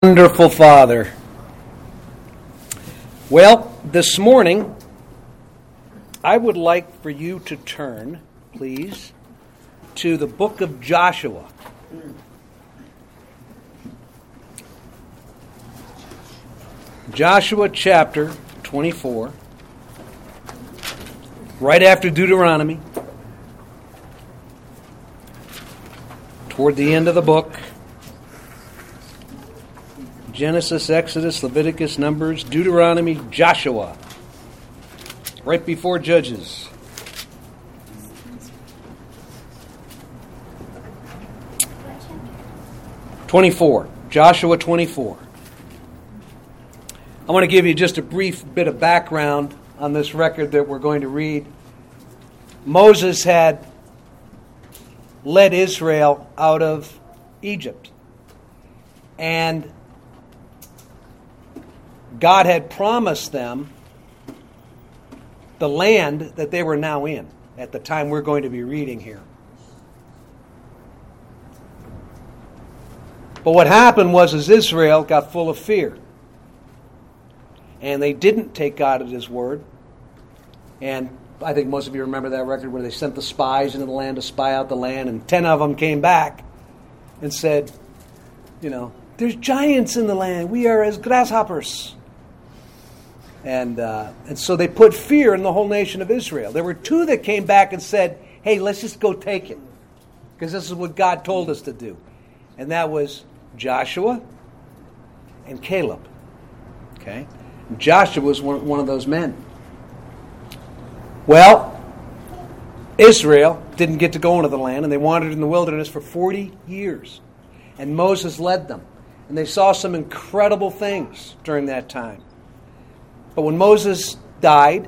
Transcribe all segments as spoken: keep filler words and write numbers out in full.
Wonderful Father. Well, this morning, I would like for you to turn, please, to the book of Joshua. Joshua chapter twenty-four, right after Deuteronomy, toward the end of the book. Genesis, Exodus, Leviticus, Numbers, Deuteronomy, Joshua. Right before Judges. twenty-four. Joshua twenty-four. I want to give you just a brief bit of background on this record that we're going to read. Moses had led Israel out of Egypt. And God had promised them the land that they were now in at the time we're going to be reading here. But what happened was is Israel got full of fear. And they didn't take God at His word. And I think most of you remember that record where they sent the spies into the land to spy out the land, and ten of them came back and said, you know, there's giants in the land. We are as grasshoppers. And uh, and so they put fear in the whole nation of Israel. There were two that came back and said, hey, let's just go take it. Because this is what God told us to do. And that was Joshua and Caleb. Okay? And Joshua was one, one of those men. Well, Israel didn't get to go into the land, and they wandered in the wilderness for forty years. And Moses led them. And they saw some incredible things during that time. But when Moses died,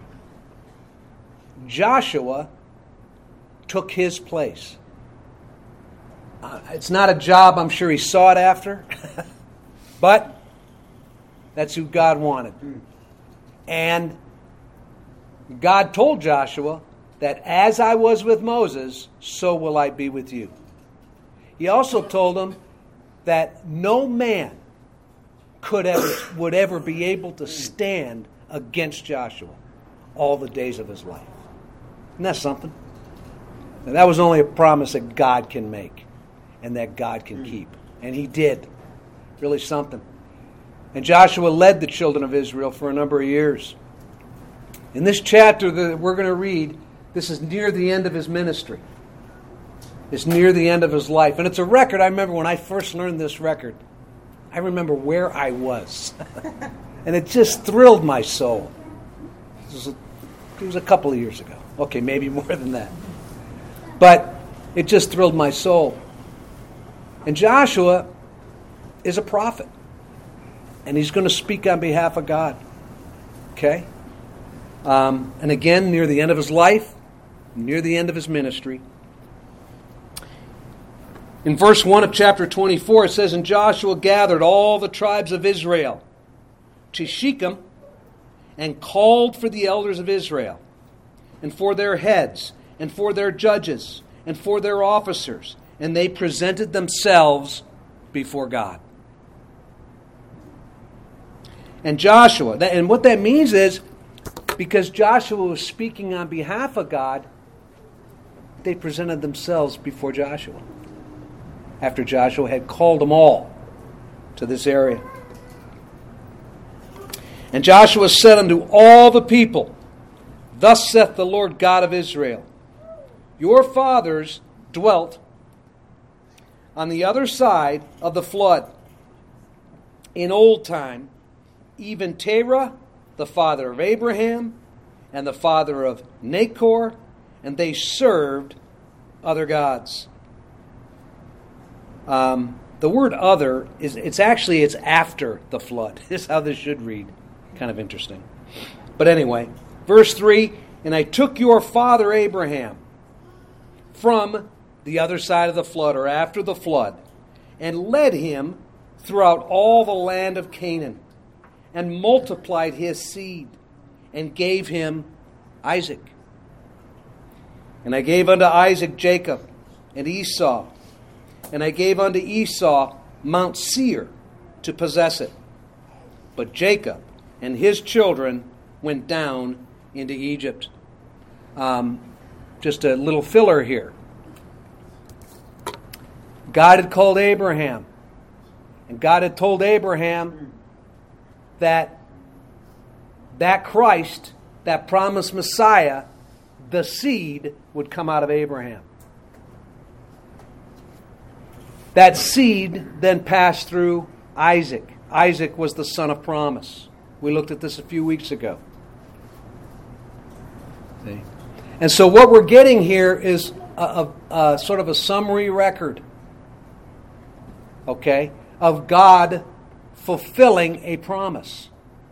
Joshua took his place. Uh, it's not a job I'm sure he sought after, but that's who God wanted. And God told Joshua that as I was with Moses, so will I be with you. He also told him that no man could ever would ever be able to stand against Joshua all the days of his life. Isn't that something? Now, that was only a promise that God can make and that God can keep. And He did. Really something. And Joshua led the children of Israel for a number of years. In this chapter that we're going to read, this is near the end of his ministry. It's near the end of his life. And it's a record. I remember when I first learned this record, I remember where I was. And it just thrilled my soul. It was, a, it was a couple of years ago. Okay, maybe more than that. But it just thrilled my soul. And Joshua is a prophet. And he's going to speak on behalf of God. Okay? Um, and again, near the end of his life, near the end of his ministry. In verse one of chapter twenty-four, it says, and Joshua gathered all the tribes of Israel to Shechem and called for the elders of Israel and for their heads and for their judges and for their officers. And they presented themselves before God. And Joshua, and what that means is, because Joshua was speaking on behalf of God, they presented themselves before Joshua. After Joshua had called them all to this area. And Joshua said unto all the people, thus saith the Lord God of Israel, your fathers dwelt on the other side of the flood in old time, even Terah, the father of Abraham, and the father of Nachor, and they served other gods. Um, the word other, is it's actually, it's after the flood. This is how this should read. Kind of interesting. But anyway, verse three, and I took your father Abraham from the other side of the flood, or after the flood, and led him throughout all the land of Canaan, and multiplied his seed, and gave him Isaac. And I gave unto Isaac Jacob, and Esau, And I gave unto Esau Mount Seir to possess it. But Jacob and his children went down into Egypt. Um, just a little filler here. God had called Abraham, and God had told Abraham that that Christ, that promised Messiah, the seed, would come out of Abraham. That seed then passed through Isaac. Isaac was the son of promise. We looked at this a few weeks ago. See? And so what we're getting here is a, a, a sort of a summary record, okay, of God fulfilling a promise.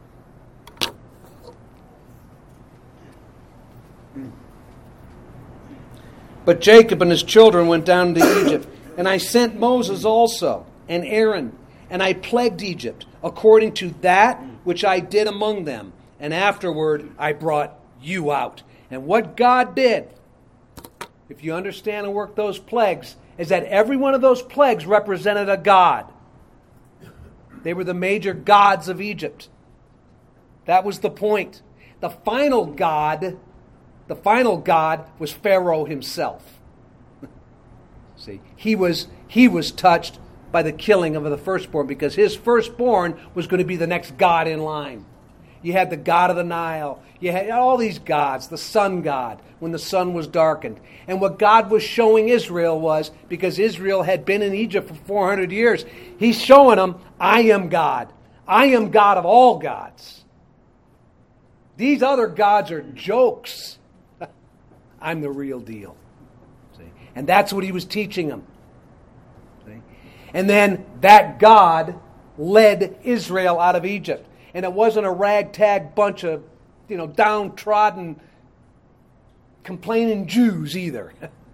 But Jacob and his children went down into Egypt, and I sent Moses also, and Aaron, and I plagued Egypt, according to that which I did among them. And afterward I brought you out. And what God did, if you understand and work those plagues, is that every one of those plagues represented a god. They were the major gods of Egypt. That was the point. The final god, the final god was Pharaoh himself. See, he was he was touched by the killing of the firstborn, because his firstborn was going to be the next god in line. You had the god of the Nile. You had all these gods, the sun god, when the sun was darkened. And what God was showing Israel was, because Israel had been in Egypt for four hundred years, he's showing them, I am God. I am God of all gods. These other gods are jokes. I'm the real deal. See? And that's what he was teaching them. See? And then that God led Israel out of Egypt. And it wasn't a ragtag bunch of, you know, downtrodden, complaining Jews either.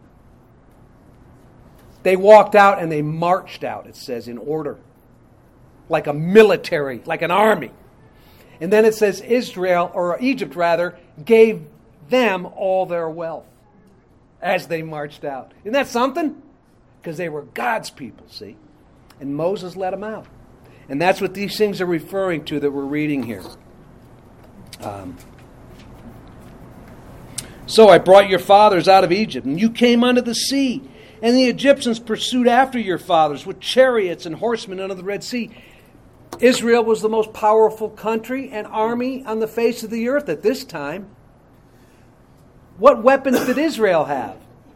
They walked out and they marched out, it says, in order. Like a military, like an army. And then it says Israel, or Egypt rather, gave them all their wealth as they marched out. Isn't that something? Because they were God's people, see? And Moses let them out. And that's what these things are referring to that we're reading here. Um, so I brought your fathers out of Egypt, and you came unto the sea, and the Egyptians pursued after your fathers with chariots and horsemen under the Red Sea. Israel was the most powerful country and army on the face of the earth at this time. What weapons did Israel have?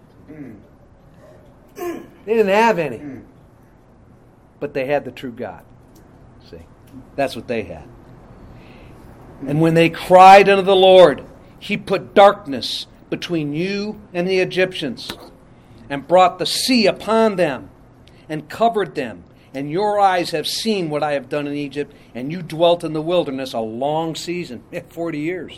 They didn't have any. But they had the true God. See, that's what they had. And when they cried unto the Lord, he put darkness between you and the Egyptians, and brought the sea upon them, and covered them. And your eyes have seen what I have done in Egypt, and you dwelt in the wilderness a long season, forty years.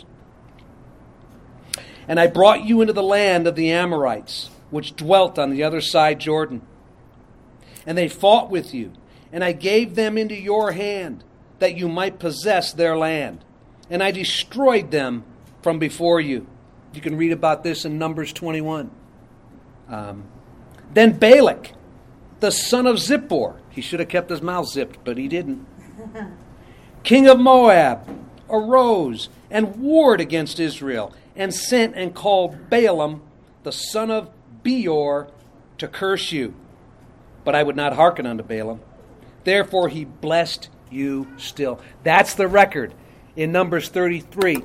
And I brought you into the land of the Amorites, which dwelt on the other side Jordan. And they fought with you, and I gave them into your hand, that you might possess their land. And I destroyed them from before you. You can read about this in Numbers twenty-one. Um, then Balak, the son of Zippor, he should have kept his mouth zipped, but he didn't, king of Moab, arose and warred against Israel, and sent and called Balaam, the son of Beor, to curse you. But I would not hearken unto Balaam. Therefore he blessed you still. That's the record in Numbers thirty-three,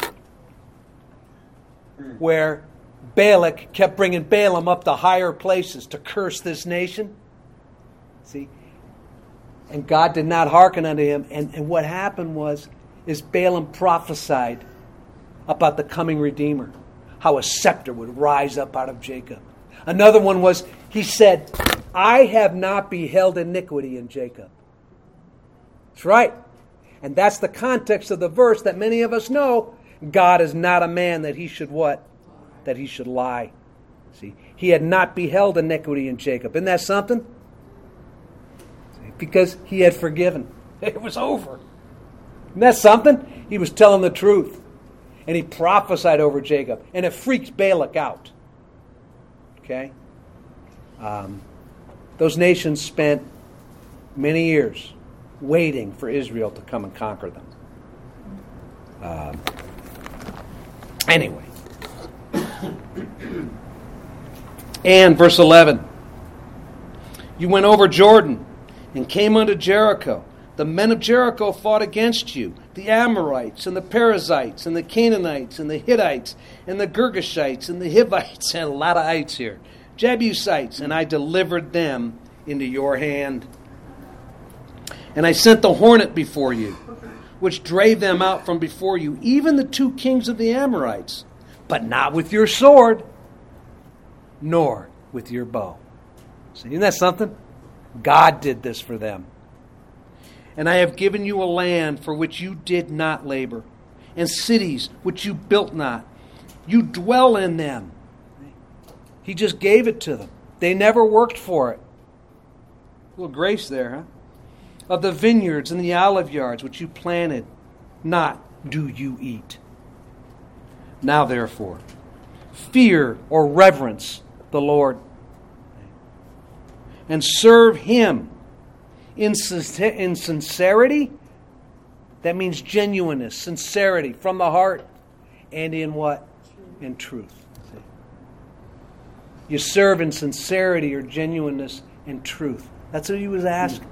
where Balak kept bringing Balaam up to higher places to curse this nation. See? And God did not hearken unto him. And, and what happened was, is Balaam prophesied about the coming Redeemer, how a scepter would rise up out of Jacob. Another one was, he said, I have not beheld iniquity in Jacob. That's right. And that's the context of the verse that many of us know. God is not a man that he should what? That he should lie. See, he had not beheld iniquity in Jacob. Isn't that something? Because he had forgiven. It was over. Isn't that something? He was telling the truth. And he prophesied over Jacob. And it freaked Balak out. Okay? Um, those nations spent many years waiting for Israel to come and conquer them. Uh, anyway. And verse eleven. You went over Jordan and came unto Jericho. The men of Jericho fought against you, the Amorites and the Perizzites and the Canaanites and the Hittites and the Girgashites and the Hivites, and a lot of ites here, Jebusites, and I delivered them into your hand. And I sent the hornet before you, which drave them out from before you, even the two kings of the Amorites, but not with your sword, nor with your bow. See, isn't that something? God did this for them. And I have given you a land for which you did not labor, and cities which you built not. You dwell in them. He just gave it to them. They never worked for it. A little grace there, huh? Of the vineyards and the olive yards which you planted, not do you eat. Now therefore, fear or reverence the Lord, and serve Him in sincerity. That means genuineness, sincerity from the heart, and in what? In truth. You serve in sincerity or genuineness and truth. That's what He was asking.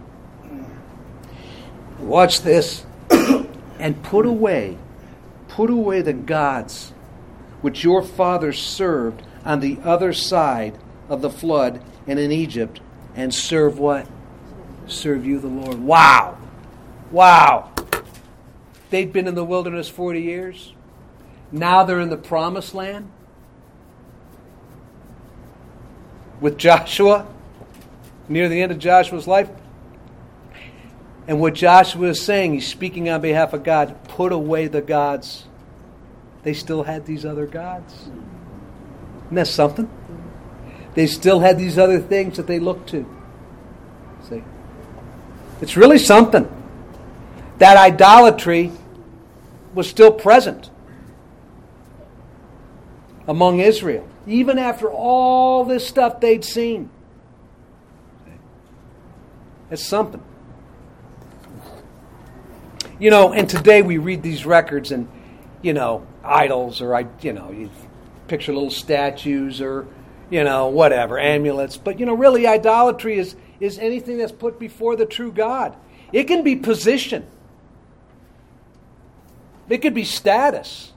Watch this. And put away, put away the gods which your fathers served on the other side of the flood and in Egypt, and serve what? Serve you the Lord. Wow. Wow. They'd been in the wilderness forty years. Now they're in the promised land with Joshua, near the end of Joshua's life. And what Joshua is saying, he's speaking on behalf of God, put away the gods. They still had these other gods. Isn't that something? They still had these other things that they looked to. See? It's really something. That idolatry was still present among Israel, even after all this stuff they'd seen. It's something. You know, and today we read these records and, you know, idols or, you know, you picture little statues or, you know, whatever, amulets. But, you know, really idolatry is, is anything that's put before the true God. It can be position. It could be status.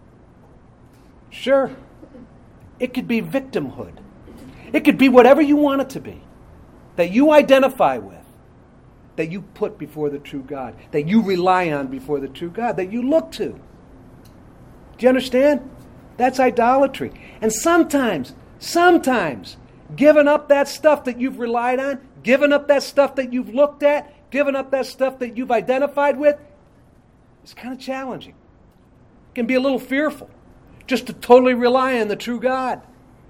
Sure. It could be victimhood. It could be whatever you want it to be that you identify with, that you put before the true God, that you rely on before the true God, that you look to. Do you understand? That's idolatry. And sometimes, sometimes, giving up that stuff that you've relied on, giving up that stuff that you've looked at, giving up that stuff that you've identified with, it's kind of challenging. It can be a little fearful just to totally rely on the true God.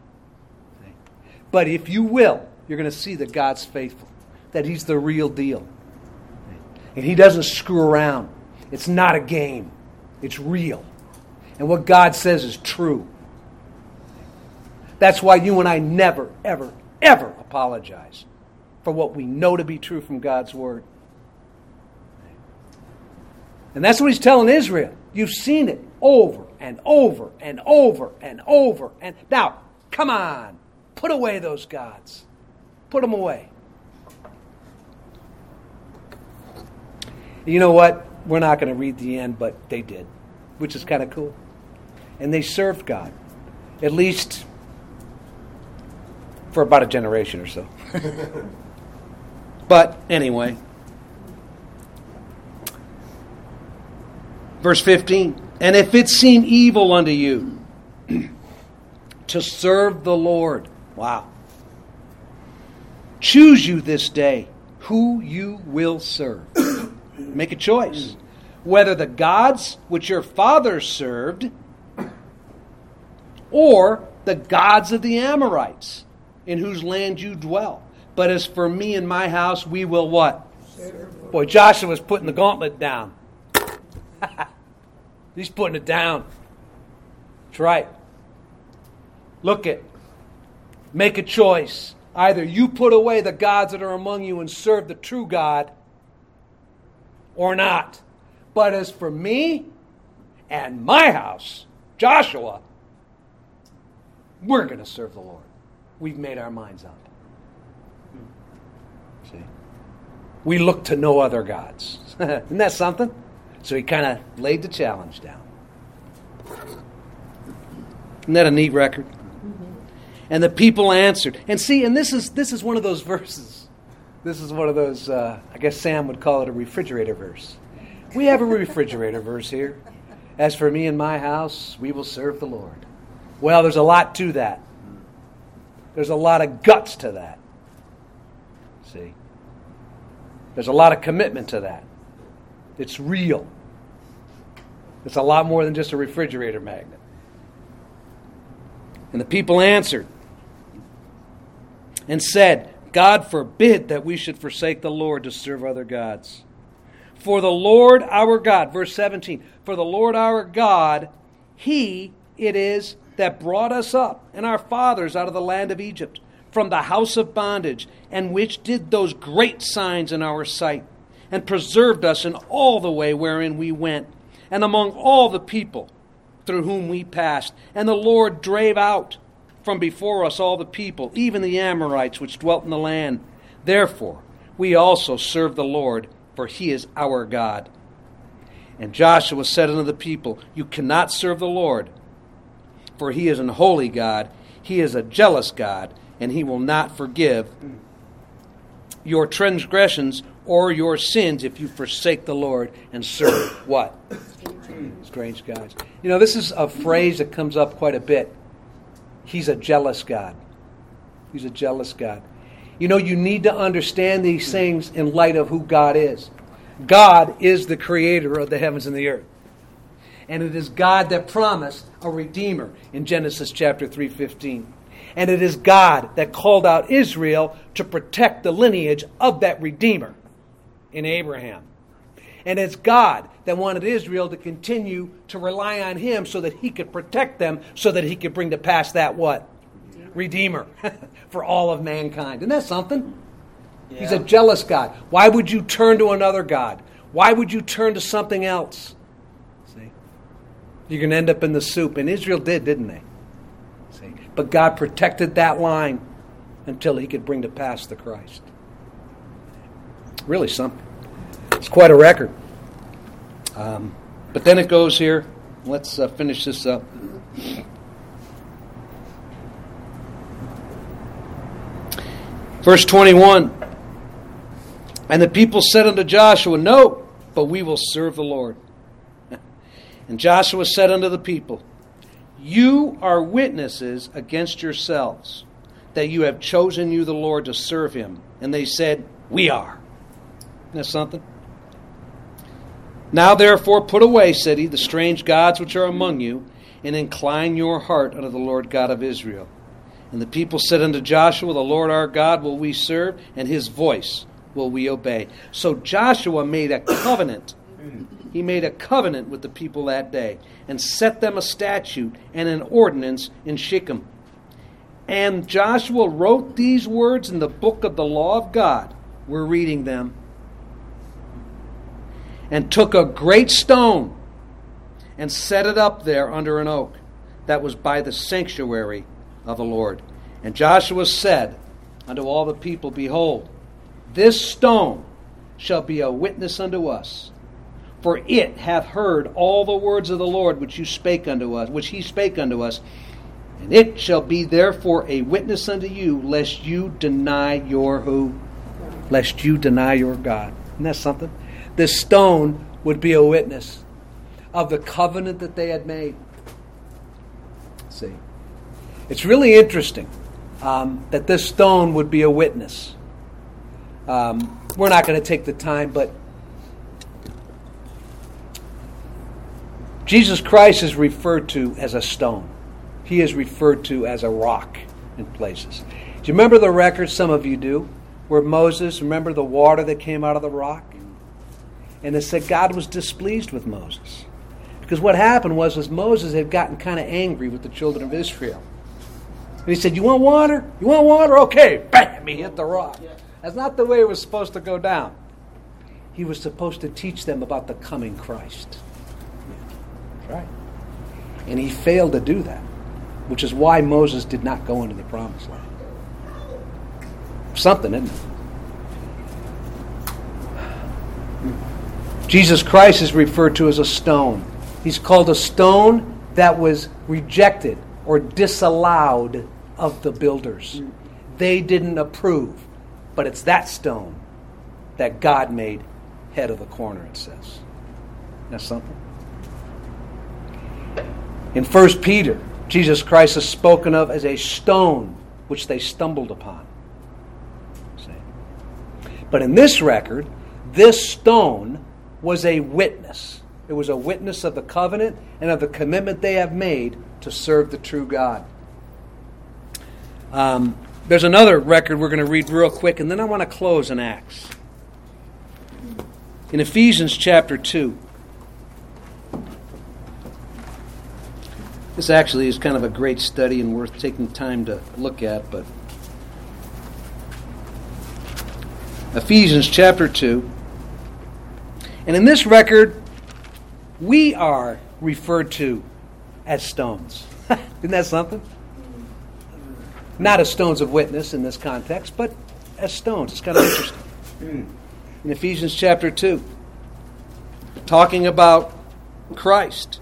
But if you will, you're going to see that God's faithful, that He's the real deal. And He doesn't screw around. It's not a game. It's real. And what God says is true. That's why you and I never, ever, ever apologize for what we know to be true from God's Word. And that's what He's telling Israel. You've seen it over and over and over and over. And now, come on. Put away those gods. Put them away. You know what? We're not going to read the end, but they did, which is kind of cool. And they served God, at least for about a generation or so. But anyway, verse fifteen, and if it seem evil unto you to serve the Lord, wow, choose you this day who you will serve. Make a choice. Whether the gods which your fathers served, or the gods of the Amorites, in whose land you dwell. But as for me and my house, we will what? Boy, Joshua was putting the gauntlet down. He's putting it down. That's right. Look it. Make a choice. Either you put away the gods that are among you and serve the true God, or not. But as for me and my house, Joshua, we're going to serve the Lord. We've made our minds up. See? We look to no other gods. Isn't that something? So he kind of laid the challenge down. Isn't that a neat record? Mm-hmm. And the people answered. And see, and this is this is one of those verses. This is one of those, uh, I guess Sam would call it a refrigerator verse. We have a refrigerator verse here. As for me and my house, we will serve the Lord. Well, there's a lot to that. There's a lot of guts to that. See? There's a lot of commitment to that. It's real. It's a lot more than just a refrigerator magnet. And the people answered and said, God forbid that we should forsake the Lord to serve other gods. For the Lord our God, verse seventeen, for the Lord our God, He it is that brought us up and our fathers out of the land of Egypt, from the house of bondage, and which did those great signs in our sight, and preserved us in all the way wherein we went, and among all the people through whom we passed. And the Lord drave out from before us all the people, even the Amorites which dwelt in the land. Therefore we also serve the Lord, for He is our God. And Joshua said unto the people, you cannot serve the Lord, for He is an holy God. He is a jealous God, and He will not forgive your transgressions or your sins if you forsake the Lord and serve what? Strange gods. You know, this is a phrase that comes up quite a bit. He's a jealous God. He's a jealous God. You know, you need to understand these things in light of who God is. God is the creator of the heavens and the earth. And it is God that promised a Redeemer in Genesis chapter three fifteen. And it is God that called out Israel to protect the lineage of that Redeemer in Abraham. And it's God that wanted Israel to continue to rely on Him so that He could protect them, so that He could bring to pass that what? Redeemer for all of mankind. Isn't that something? Yeah. He's a jealous God. Why would you turn to another God? Why would you turn to something else? See? You're going to end up in the soup. And Israel did, didn't they? See? But God protected that line until He could bring to pass the Christ. Really something. It's quite a record. Um, but then it goes here. Let's uh, finish this up. Verse twenty-one. And the people said unto Joshua, no, but we will serve the Lord. And Joshua said unto the people, you are witnesses against yourselves, that you have chosen you the Lord to serve Him. And they said, we are. Isn't that something? Now therefore put away, said he, the strange gods which are among you, and incline your heart unto the Lord God of Israel. And the people said unto Joshua, the Lord our God will we serve, and His voice will we obey. So Joshua made a covenant. He made a covenant with the people that day, and set them a statute and an ordinance in Shechem. And Joshua wrote these words in the book of the law of God. We're reading them. And took a great stone and set it up there under an oak that was by the sanctuary of the Lord. And Joshua said unto all the people, behold, this stone shall be a witness unto us, for it hath heard all the words of the Lord which you spake unto us, which He spake unto us, and it shall be therefore a witness unto you, lest you deny your who? Lest you deny your God. Isn't that something? This stone would be a witness of the covenant that they had made. See, it's really interesting um, that this stone would be a witness. Um, we're not going to take the time, but Jesus Christ is referred to as a stone. He is referred to as a rock in places. Do you remember the record, some of you do, where Moses, remember the water that came out of the rock? And it said God was displeased with Moses. Because what happened was, was Moses had gotten kind of angry with the children of Israel. And he said, you want water? You want water? Okay. Bam! He hit the rock. That's not the way it was supposed to go down. He was supposed to teach them about the coming Christ. That's right. And he failed to do that, which is why Moses did not go into the promised land. Something, isn't it? Jesus Christ is referred to as a stone. He's called a stone that was rejected or disallowed of the builders. They didn't approve. But it's that stone that God made head of the corner, it says. That's something. In First Peter, Jesus Christ is spoken of as a stone which they stumbled upon. See? But in this record, this stone was a witness. It was a witness of the covenant and of the commitment they have made to serve the true God. Um, there's another record we're going to read real quick, and then I want to close in Acts. In Ephesians chapter two. This actually is kind of a great study and worth taking time to look at, but Ephesians chapter two. And in this record, we are referred to as stones. Isn't that something? Not as stones of witness in this context, but as stones. It's kind of interesting. In Ephesians chapter two, talking about Christ.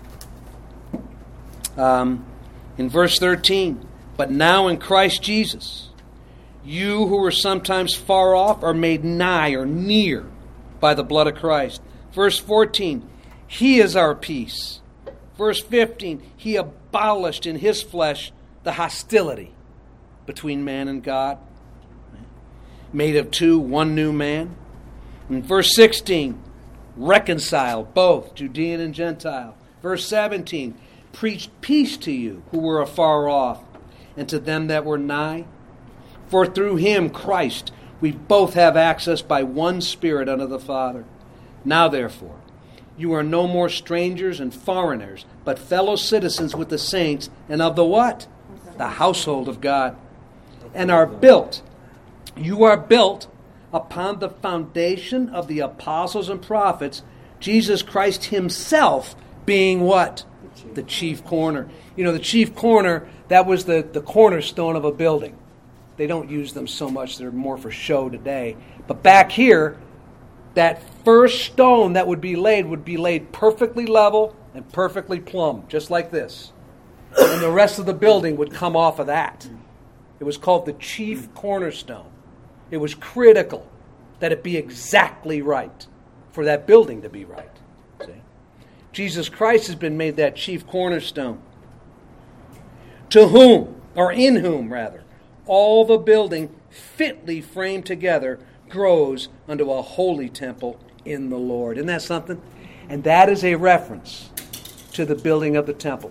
Um, in verse thirteen, but now in Christ Jesus, you who were sometimes far off are made nigh or near by the blood of Christ. Verse fourteen, He is our peace. Verse fifteen, He abolished in His flesh the hostility between man and God, made of two one new man. In verse sixteen, reconciled both Judean and Gentile. Verse seventeen, preached peace to you who were afar off, and to them that were nigh. For through Him, Christ, we both have access by one Spirit unto the Father. Now therefore, you are no more strangers and foreigners, but fellow citizens with the saints, and of the what? The household of God. And are built, you are built upon the foundation of the apostles and prophets, Jesus Christ Himself being what? The chief corner. You know, the chief corner, that was the, the cornerstone of a building. They don't use them so much. They're more for show today. But back here, that first stone that would be laid would be laid perfectly level and perfectly plumb, just like this. And the rest of the building would come off of that. It was called the chief cornerstone. It was critical that it be exactly right for that building to be right. See? Jesus Christ has been made that chief cornerstone. To whom, or in whom rather, all the building fitly framed together grows unto a holy temple in the Lord. Isn't that something? And that is a reference to the building of the temple.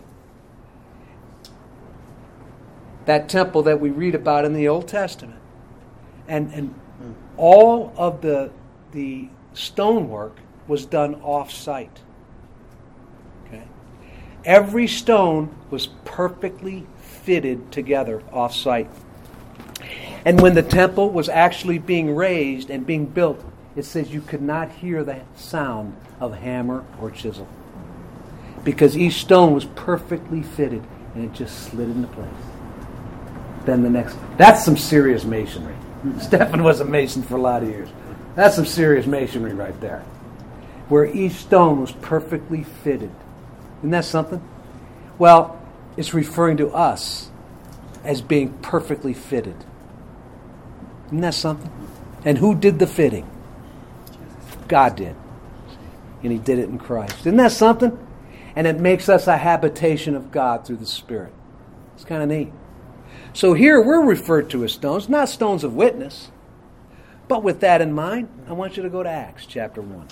That temple that we read about in the Old Testament. And and all of the the stonework was done off-site. Okay? Every stone was perfectly fitted together off-site. And when the temple was actually being raised and being built, it says you could not hear the sound of hammer or chisel. Because each stone was perfectly fitted and it just slid into place. Then the next... That's some serious masonry. Stephen was a mason for a lot of years. That's some serious masonry right there. Where each stone was perfectly fitted. Isn't that something? Well, it's referring to us as being perfectly fitted. Isn't that something? And who did the fitting? God did. And He did it in Christ. Isn't that something? And it makes us a habitation of God through the Spirit. It's kind of neat. So here we're referred to as stones, not stones of witness. But with that in mind, I want you to go to Acts chapter one.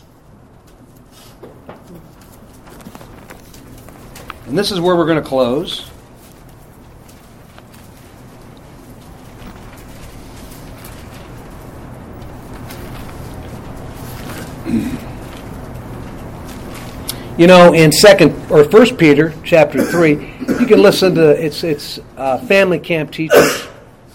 And this is where we're going to close. You know, in second or First Peter chapter three, you can listen to it's it's uh, family camp teachers.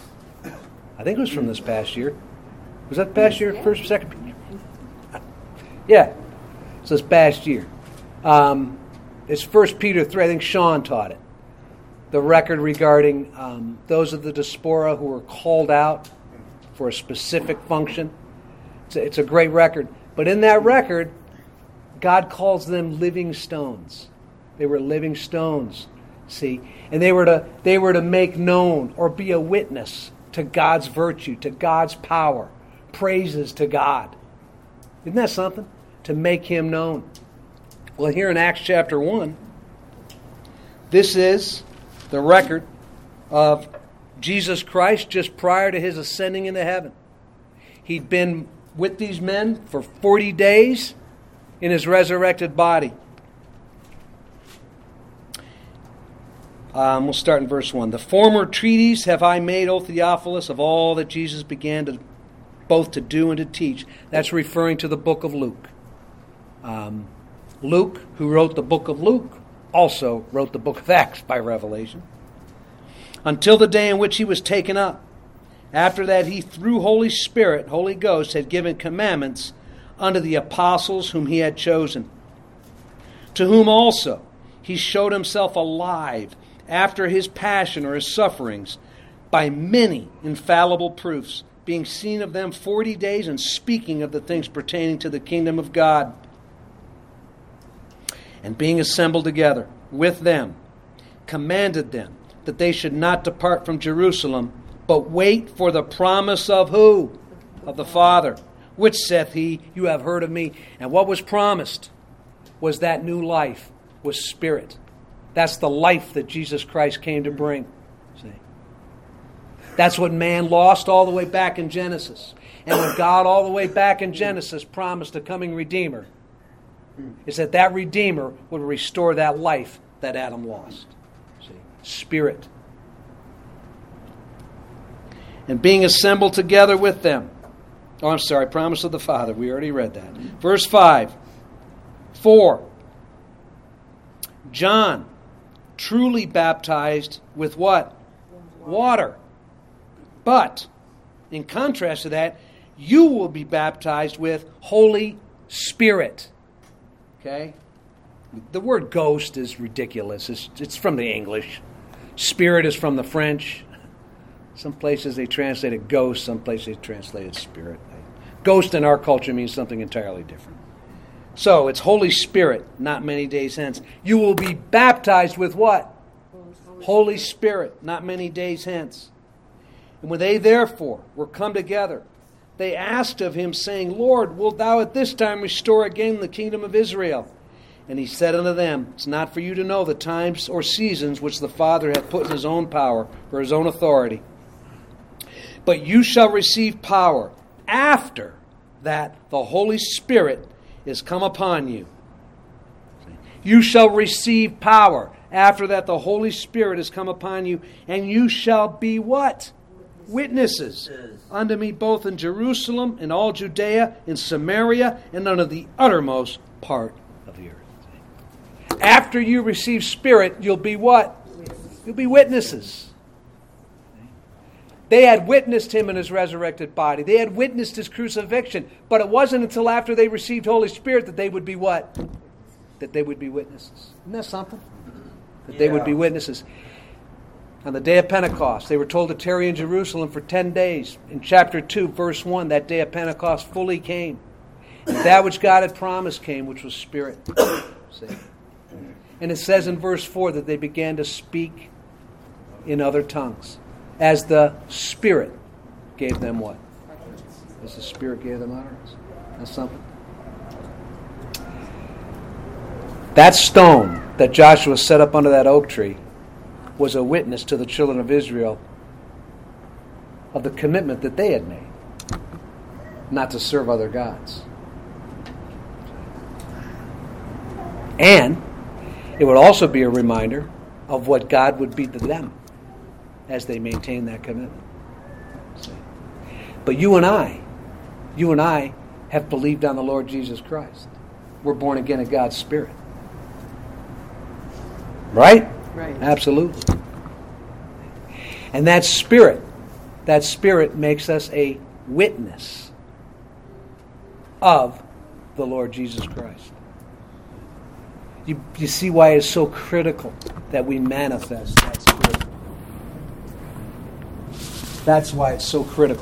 I think it was from this past year. Was that past year? First or second? Yeah. So this past year. Um, it's First Peter three. I think Sean taught it. The record regarding um, those of the diaspora who were called out for a specific function. It's a, it's a great record. But in that record, God calls them living stones. They were living stones, see? And they were to they were to make known or be a witness to God's virtue, to God's power. Praises to God. Isn't that something? To make Him known. Well, here in Acts chapter one, this is the record of Jesus Christ just prior to His ascending into heaven. He'd been with these men for forty days in His resurrected body. Um, we'll start in verse one. The former treatise have I made, O Theophilus, of all that Jesus began to both to do and to teach. That's referring to the book of Luke. Um, Luke, who wrote the book of Luke, also wrote the book of Acts by revelation. Until the day in which He was taken up. After that He, through Holy Spirit, Holy Ghost, had given commandments unto the apostles whom He had chosen. To whom also He showed Himself alive after His passion or His sufferings by many infallible proofs, being seen of them forty days and speaking of the things pertaining to the kingdom of God. And being assembled together with them, commanded them that they should not depart from Jerusalem, but wait for the promise of who? Of the Father. Which saith He, you have heard of me. And what was promised was that new life, was Spirit. That's the life that Jesus Christ came to bring. See? That's what man lost all the way back in Genesis. And when God all the way back in Genesis promised a coming Redeemer, is that that Redeemer would restore that life that Adam lost. See? Spirit. And being assembled together with them. Oh, I'm sorry, promise of the Father. We already read that. Verse five. For John truly baptized with what? Water. But, in contrast to that, you will be baptized with Holy Spirit. Okay? The word ghost is ridiculous. It's, it's from the English. Spirit is from the French. Some places they translate it ghost, some places they translate it spirit. Ghost in our culture means something entirely different. So, it's Holy Spirit, not many days hence. You will be baptized with what? Holy Spirit, not many days hence. And when they therefore were come together, they asked of Him, saying, Lord, wilt Thou at this time restore again the kingdom of Israel? And He said unto them, it's not for you to know the times or seasons which the Father hath put in His own power, for His own authority. But you shall receive power after that the Holy Spirit is come upon you. You shall receive power after that the Holy Spirit is come upon you, and you shall be what? Witnesses unto me both in Jerusalem, in all Judea, in Samaria, and unto the uttermost part of the earth. After you receive Spirit, you'll be what? You'll be witnesses. They had witnessed Him in His resurrected body. They had witnessed His crucifixion. But it wasn't until after they received Holy Spirit that they would be what? That they would be witnesses. Isn't that something? That yeah. They would be witnesses. On the day of Pentecost, they were told to tarry in Jerusalem for ten days. In chapter two, verse one, that day of Pentecost fully came. And that which God had promised came, which was Spirit. See? And it says in verse four that they began to speak in other tongues. As the Spirit gave them what? As the Spirit gave them utterance. That's something. That stone that Joshua set up under that oak tree was a witness to the children of Israel of the commitment that they had made not to serve other gods. And it would also be a reminder of what God would be to them as they maintain that commitment. But you and I, you and I have believed on the Lord Jesus Christ. We're born again of God's Spirit. Right? Right. Absolutely. And that Spirit, that Spirit makes us a witness of the Lord Jesus Christ. You, you see why it's so critical that we manifest that Spirit. That's why it's so critical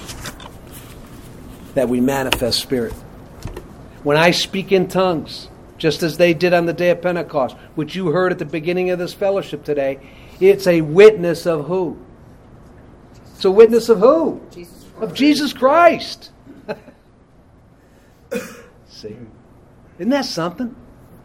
that we manifest Spirit. When I speak in tongues, just as they did on the day of Pentecost, which you heard at the beginning of this fellowship today, it's a witness of who? It's a witness of who? Jesus of Jesus Christ. See? Isn't that something?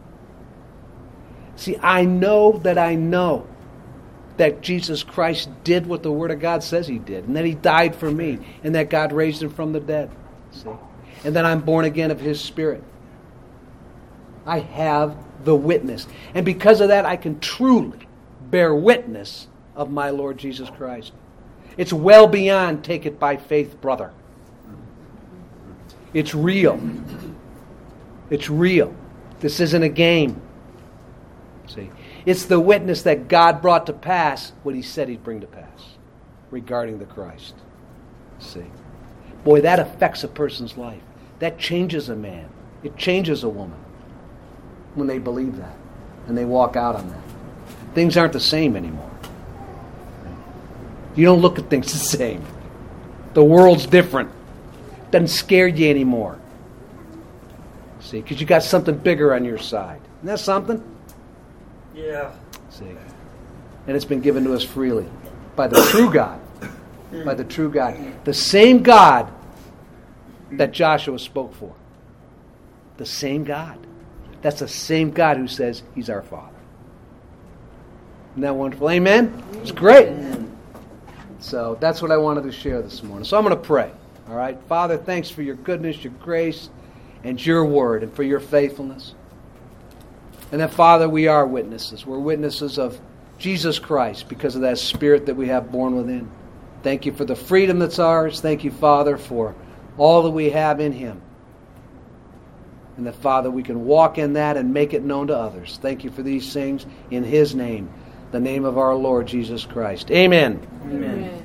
See, I know that I know that Jesus Christ did what the Word of God says He did, and that He died for me, and that God raised Him from the dead. See? And that I'm born again of His Spirit. I have the witness. And because of that, I can truly bear witness of my Lord Jesus Christ. It's well beyond take it by faith, brother. It's real. It's real. This isn't a game. See? It's the witness that God brought to pass what He said He'd bring to pass regarding the Christ. See? Boy, that affects a person's life. That changes a man. It changes a woman when they believe that and they walk out on that. Things aren't the same anymore. You don't look at things the same. The world's different. It doesn't scare you anymore. See, because you got something bigger on your side. Isn't that something? Yeah. See, and it's been given to us freely by the true God. By the true God. The same God that Joshua spoke for. The same God. That's the same God who says He's our Father. Isn't that wonderful? Amen? It's great. So that's what I wanted to share this morning. So I'm going to pray. All right? Father, thanks for your goodness, your grace, and your word, and for your faithfulness. And that, Father, we are witnesses. We're witnesses of Jesus Christ because of that Spirit that we have born within. Thank you for the freedom that's ours. Thank you, Father, for all that we have in Him. And that, Father, we can walk in that and make it known to others. Thank you for these things in His name, the name of our Lord Jesus Christ. Amen. Amen.